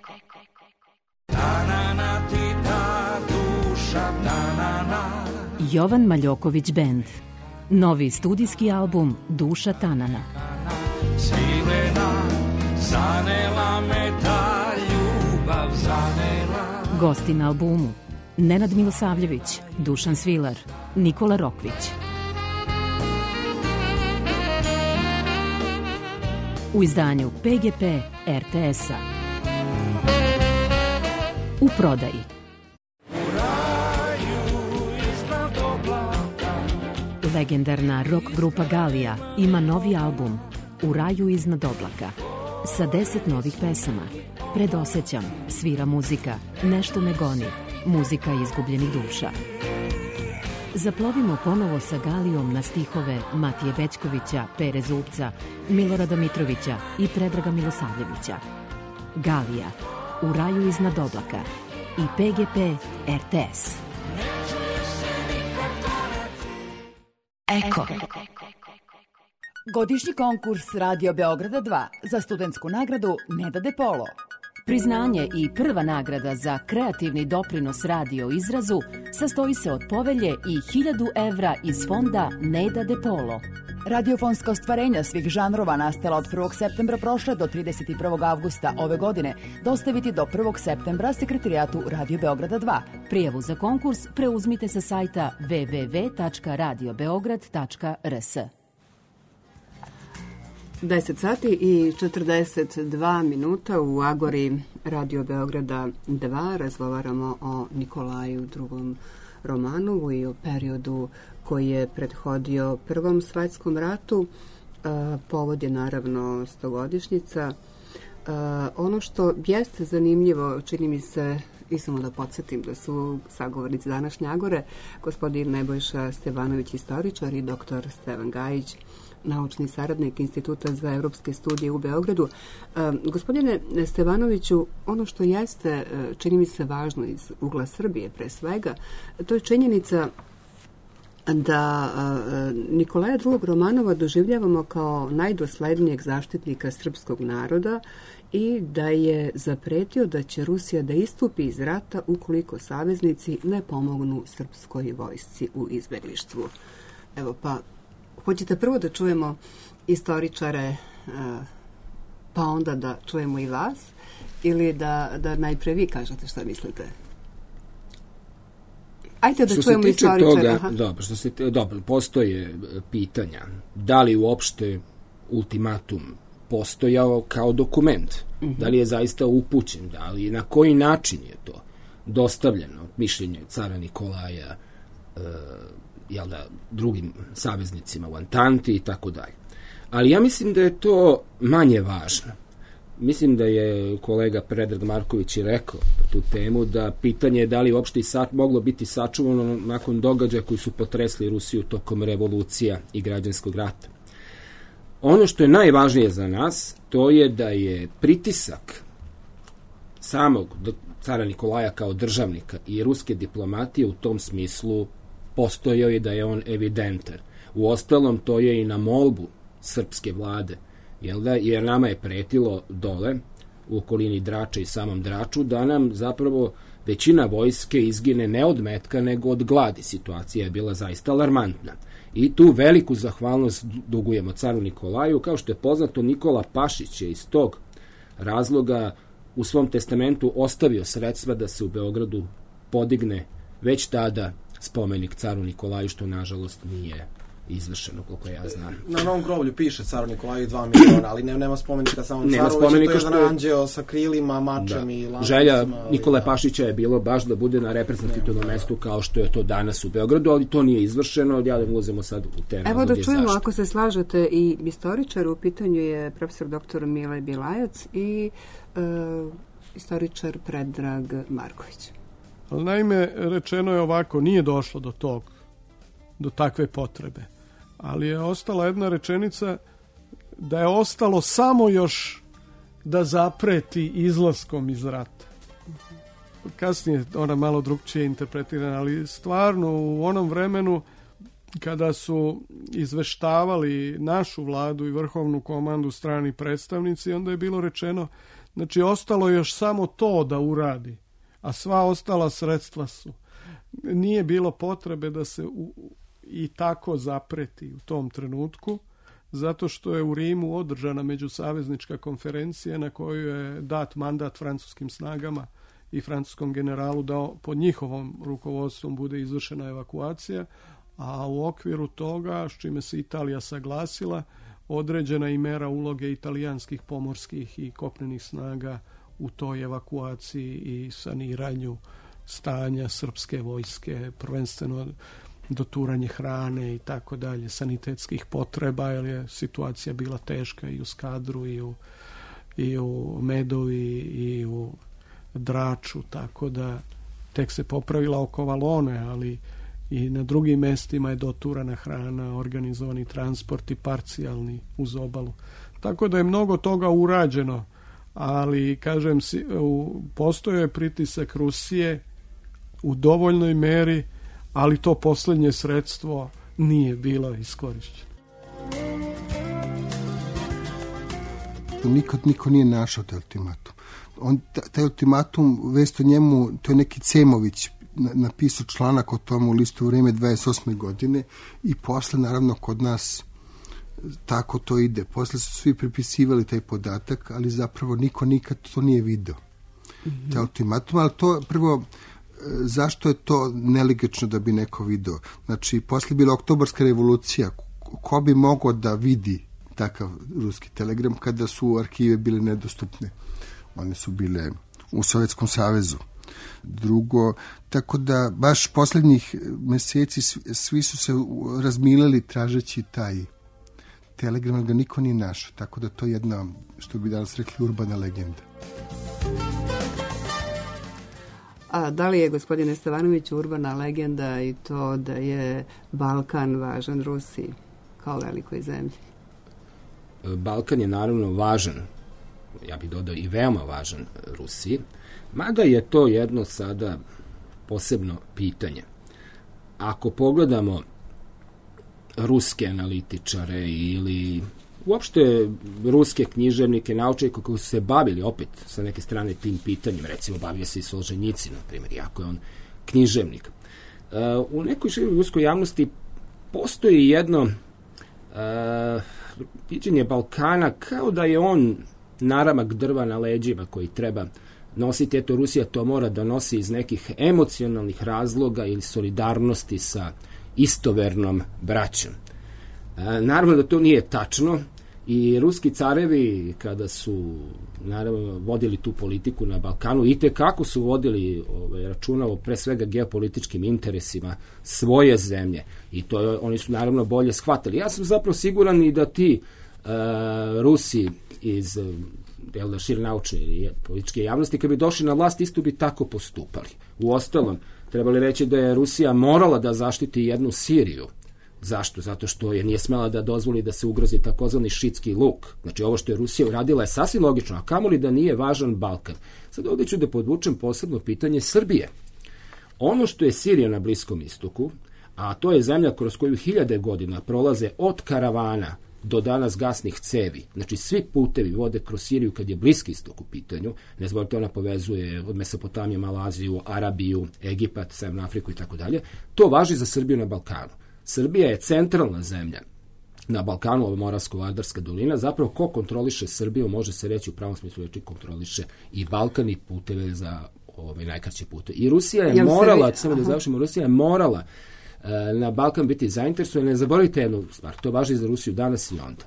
Jovan Maljoković Band. Novi studijski album Duša Tanana. Zanela me ta ljubav, zanela. Gosti na albumu: Nenad Milosavljević, Dušan Svilar, Nikola Rokvić. U izdanju PGP RTS-a. U prodaji. Legendarna rock grupa Galija ima novi album U raju iznad oblaka sa 10 novih pesama. Predosećam, svira muzika, nešto me goni, muzika izgubljenih duša. Zaplovimo ponovo sa Galijom na stihove Matije Bećkovića, Pere Zupca, Milorada Mitrovića i Predraga Milosavljevića. Galija, U raju iznad oblaka i PGP RTS. Eko. Godišnji konkurs Radio Beograda 2 za studentsku nagradu Neda De Polo. Priznanje i prva nagrada za kreativni doprinos radio izrazu sastoji se od povelje i 1000 evra iz fonda Neda De Polo. Radiofonska ostvarenja svih žanrova nastala od 1. septembra prošle do 31. avgusta ove godine dostaviti do 1. septembra Sekretarijatu Radio Beograda 2. Prijavu za konkurs preuzmite sa sajta www.radiobeograd.rs. 10 sati i 42 minuta u Agori Radio Beograda 2 razgovaramo o Nikolaju II. Romanovu i o periodu koji je prethodio Prvom svetskom ratu. Povod je naravno 100-godišnjica. Ono što jeste zanimljivo, čini mi se, i samo da podsjetim da su sagovornici današnje Agore gospodin Nebojša Stevanović, istoričar, i doktor Stevan Gajić, naučni saradnik Instituta za evropske studije u Beogradu. Gospodine Stevanoviću, ono što jeste, čini mi se, važno iz ugla Srbije pre svega, to je činjenica da Nikolaja II. Romanova doživljavamo kao najdoslednijeg zaštitnika srpskog naroda i da je zapretio da će Rusija da istupi iz rata ukoliko saveznici ne pomognu srpskoj vojsci u izbeglištvu. Evo, pa hoćete prvo da čujemo istoričare, pa onda da čujemo i vas, ili da najpre vi kažete šta mislite? Ajde da čujemo istoričare. Dobro, postoje pitanja. Da li uopšte ultimatum postojao kao dokument? Da li je zaista upućen? Da li, na koji način je to dostavljeno? Mišljenje cara Nikolaja, drugim saveznicima u Antanti i tako dalje. Ali ja mislim da je to manje važno. Mislim da je kolega Predrag Marković i rekao tu temu, da pitanje je da li uopšte moglo biti sačuvano nakon događaja koji su potresli Rusiju tokom revolucija i građanskog rata. Ono što je najvažnije za nas, to je da je pritisak samog cara Nikolaja kao državnika i ruske diplomatije u tom smislu postojao je da je on evidentan. Uostalom, to je i na molbu srpske vlade, jer nama je pretilo dole u okolini Drača i samom Draču da nam zapravo većina vojske izgine ne od metka nego od gladi. Situacija je bila zaista alarmantna. I tu veliku zahvalnost dugujemo caru Nikolaju. Kao što je poznato, Nikola Pašić je iz tog razloga u svom testamentu ostavio sredstva da se u Beogradu podigne već tada spomenik caru Nikolaju, što nažalost nije izvršeno, koliko ja znam. Na Novom groblju piše caru Nikolaju 2 miliona, ali nema spomenika samom caru, već to je jedan anđeo sa krilima, mačem i lancima. Želja Nikole Pašića je bilo baš da bude na reprezentativnom mestu kao što je to danas u Beogradu, ali to nije izvršeno, ja da ulazimo sad u te razloge. Evo da čujemo, ako se slažete, i istoričar, u pitanju je profesor dr. Mile Bilajac i istoričar Predrag Marković. Ali naime, rečeno je ovako, nije došlo do takve potrebe. Ali je ostala jedna rečenica da je ostalo samo još da zapreti izlaskom iz rata. Kasnije ona malo drugčije interpretirana, ali stvarno u onom vremenu kada su izveštavali našu vladu i vrhovnu komandu strani predstavnici, onda je bilo rečeno, znači ostalo još samo to da uradi, a sva ostala sredstva su. Nije bilo potrebe da se i tako zapreti u tom trenutku, zato što je u Rimu održana međusaveznička konferencija na kojoj je dat mandat francuskim snagama i francuskom generalu da pod njihovom rukovodstvom bude izvršena evakuacija, a u okviru toga, s čime se Italija saglasila, određena i mera uloge italijanskih pomorskih i kopnenih snaga u toj evakuaciji i saniranju stanja srpske vojske, prvenstveno doturanje hrane i tako dalje, sanitetskih potreba, jer je situacija bila teška i u Skadru i u Medovi i u Draču, tako da tek se popravila oko Valone, ali i na drugim mestima je doturana hrana, organizovani transport i parcijalni uz obalu. Tako da je mnogo toga urađeno, ali kažem, postoje je pritisak Rusije u dovoljnoj meri, ali to poslednje sredstvo nije bilo iskorišćeno. Nikad niko nije našao taj ultimatum. Taj ultimatum, vest o njemu, to je neki Cemović napisao članak o tomu u listu Vreme 28. godine i posle, naravno, kod nas tako to ide. Posle su svi prepisivali taj podatak, ali zapravo niko nikad to nije video. Taj ultimatum, ali to prvo, zašto je to neligično da bi neko video? Znači, posle bila Oktobarska revolucija, ko bi mogao da vidi takav ruski telegram kada su arhive bile nedostupne? One su bile u Sovjetskom savezu. Drugo, tako da baš poslednjih meseci svi su se razmileli tražeći taj telegram, ali ga niko nije našao. Tako da to je jedna, što bi danas rekli, urbana legenda. A da li je, gospodine Stevanović, urbana legenda i to da je Balkan važan Rusiji kao velikoj zemlji? Balkan je naravno važan, ja bih dodao i veoma važan Rusiji, mada je to jedno sada posebno pitanje. Ako pogledamo ruske analitičare ili uopšte ruske književnike, naučnike koji su se bavili opet sa neke strane tim pitanjem, recimo bavio se i Solženjicin, na primjer, jako je on književnik. U nekoj široj ruskoj javnosti postoji jedno viđenje Balkana kao da je on naramak drva na leđima koji treba nositi. Eto, Rusija to mora da nosi iz nekih emocionalnih razloga ili solidarnosti sa istovernom braćom. Naravno da to nije tačno i ruski carevi, kada su naravno vodili tu politiku na Balkanu, i tekako su vodili računa o pre svega geopolitičkim interesima svoje zemlje i to oni su naravno bolje shvatili. Ja sam zapravo siguran i da ti Rusi iz šire naučne i političke javnosti, kad bi došli na vlast, isto bi tako postupali. Uostalom, trebali reći da je Rusija morala da zaštiti jednu Siriju Zašto? Zato što je nije smela da dozvoli da se ugrozi takozvani šitski luk. Znači, ovo što je Rusija uradila je sasvim logično, a kamoli da nije važan Balkan. Sad ovdje ću da podvučem posebno pitanje Srbije. Ono što je Sirija na Bliskom istoku, a to je zemlja kroz koju 1000 godina prolaze od karavana do danas gasnih cevi. Znači, svi putevi vode kroz Siriju kad je Bliski istok u pitanju. Ne zbog ona povezuje od Mesopotamije, Malaziju, Arabiju, Egipat, Severnu Afriku i tako dalje. To važi za Srbiju na Balkanu. Srbija je centralna zemlja na Balkanu, ova Moravsko-Vardarska dolina. Zapravo, ko kontroliše Srbiju, može se reći u pravom smislu reči, kontroliše i Balkan i puteve za najkraće pute. I Rusija je morala, samo da završimo, Rusija je morala na Balkan biti zainteresovana. Ne zaboravite jednu stvar, to važi za Rusiju danas i onda.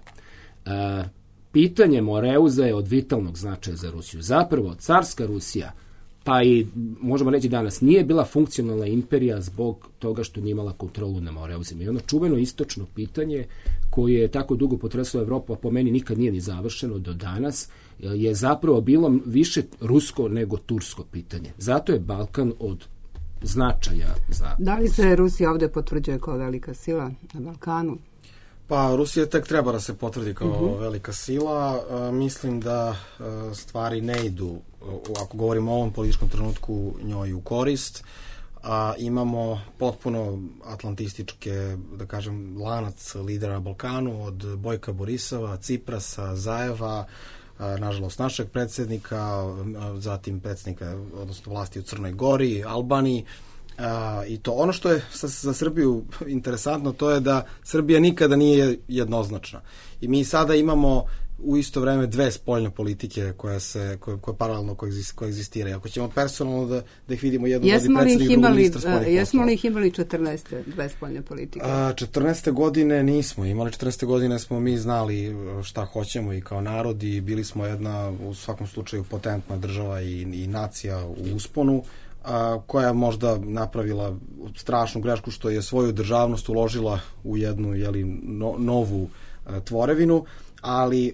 Pitanje Moreuza je od vitalnog značaja za Rusiju. Zapravo, carska Rusija, pa i možemo reći danas, nije bila funkcionalna imperija zbog toga što nije imala kontrolu na Moreuzima. I ono čuveno istočno pitanje koje je tako dugo potreslo Evropu, a po meni nikad nije ni završeno do danas, je zapravo bilo više rusko nego tursko pitanje. Zato je Balkan od značaja za... Da li se Rusija ovdje potvrđuje kao velika sila na Balkanu? Pa Rusija tek treba da se potvrdi kao velika sila. Mislim da stvari ne idu, ako govorimo o ovom političkom trenutku, njoj u korist. Imamo potpuno atlantističke, da kažem, lanac lidera na Balkanu, od Bojka Borisova, Ciprasa, Zajeva, nažalost našeg predsjednika, zatim predsjednika, odnosno vlasti u Crnoj Gori, Albaniji. I to ono što je za Srbiju interesantno, to je da Srbija nikada nije jednoznačna. I mi sada imamo u isto vreme dve spoljne politike koje paralelno koegzistiraju. Ako ćemo personalno da ih vidimo, jednu vodi predsjednik, drugu ministar spoljnih poslova. Jesmo li ih imali 14. dve spoljne politike? 14. godine nismo imali. 14. godine smo mi znali šta hoćemo i kao narod i bili smo jedna, u svakom slučaju, potentna država i nacija u usponu, koja je možda napravila strašnu grešku što je svoju državnost uložila u jednu novu tvorevinu, ali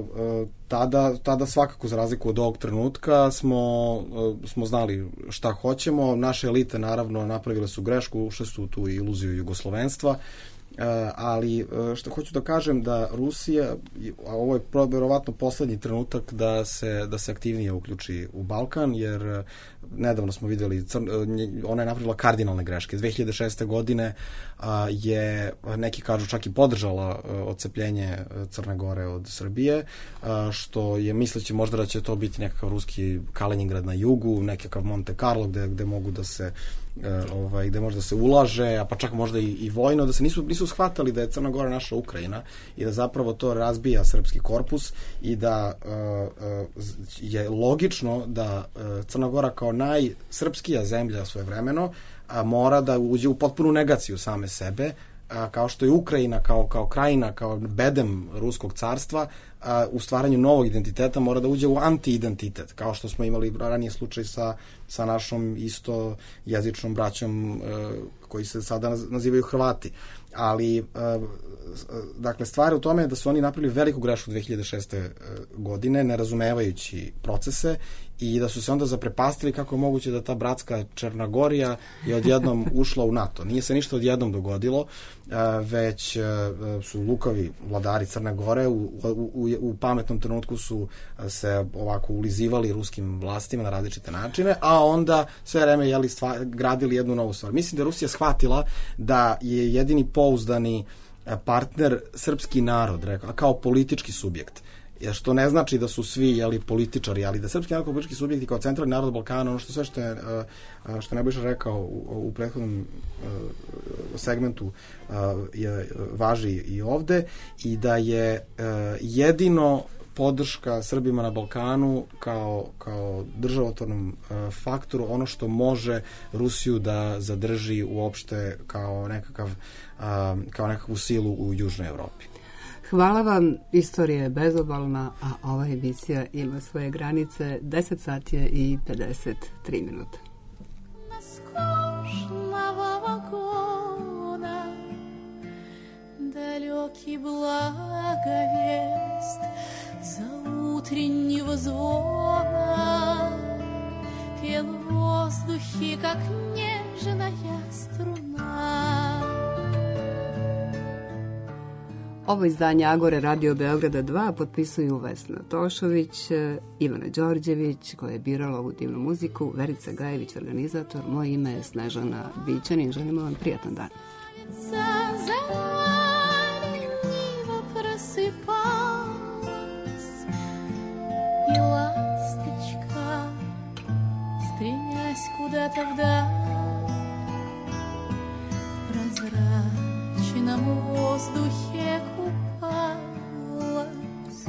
tada svakako, za razliku od ovog trenutka, smo znali šta hoćemo. Naše elite naravno napravile su grešku, ušle su u tu iluziju jugoslovenstva, ali što hoću da kažem, da Rusija, a ovo je verovatno poslednji trenutak da se aktivnije uključi u Balkan, jer nedavno smo videli, ona je napravila kardinalne greške. 2006. godine je, neki kažu, čak i podržala odcepljenje Crne Gore od Srbije, što je, misleći možda da će to biti nekakav ruski Kaliningrad na jugu, nekakav Monte Carlo gde mogu da se gde može da se ulaže, a pa čak možda i vojno, da se nisu shvatali da je Crna Gora naša Ukrajina i da zapravo to razbija srpski korpus i da je logično da Crna Gora kao najsrpskija zemlja svojevremeno mora da uđe u potpunu negaciju same sebe, kao što je Ukrajina kao krajina, kao bedem ruskog carstva, u stvaranju novog identiteta mora da uđe u anti-identitet, kao što smo imali ranije slučaj sa našom isto jezičnom braćom koji se sada nazivaju Hrvati. Ali, dakle, stvar je u tome da su oni napravili veliku grešku 2006. godine, nerazumevajući procese, i da su se onda zaprepastili kako je moguće da ta bratska Črnagorija je odjednom ušla u NATO. Nije se ništa odjednom dogodilo, već su lukavi vladari Crne Gore u pametnom trenutku su se ovako ulizivali ruskim vlastima na različite načine, a onda sve vreme gradili jednu novu stvar. Mislim da je Rusija shvatila da je jedini pouzdani partner srpski narod, kao politički subjekt. Što ne znači da su svi političari, ali da srpski narod kao politički subjekti, kao centralni narod Balkana, ono što je Nebojša rekao u prethodnom segmentu važi i ovde, i da je jedino podrška Srbima na Balkanu kao državotvornom faktoru ono što može Rusiju da zadrži uopšte kao nekakvu silu u Južnoj Evropi. Hvala vam, istorija je bezobalna, a ova emisija ima svoje granice. 10 sati je i 53 minuta. Скучного вагона далекий благовест заутреннего звона пел в воздухе, как нежная струна. Ovo izdanje Agore Radio Beograda 2 potpisuju Vesna Tošović, Ivana Đorđević, koja je birala ovu divnu muziku, Verica Gajević, organizator. Moje ime je Snežana Bićanin. Želimo vam prijatan dan. И ласточка, стремясь куда-то вдаль, в прозрачном воздухе купалась.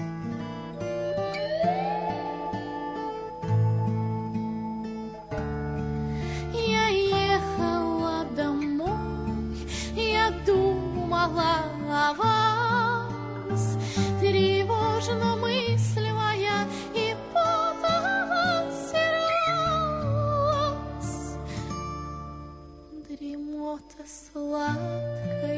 Я ехала домой, я думала о вас, тревожно мысль моя и путалась, дремота сладкая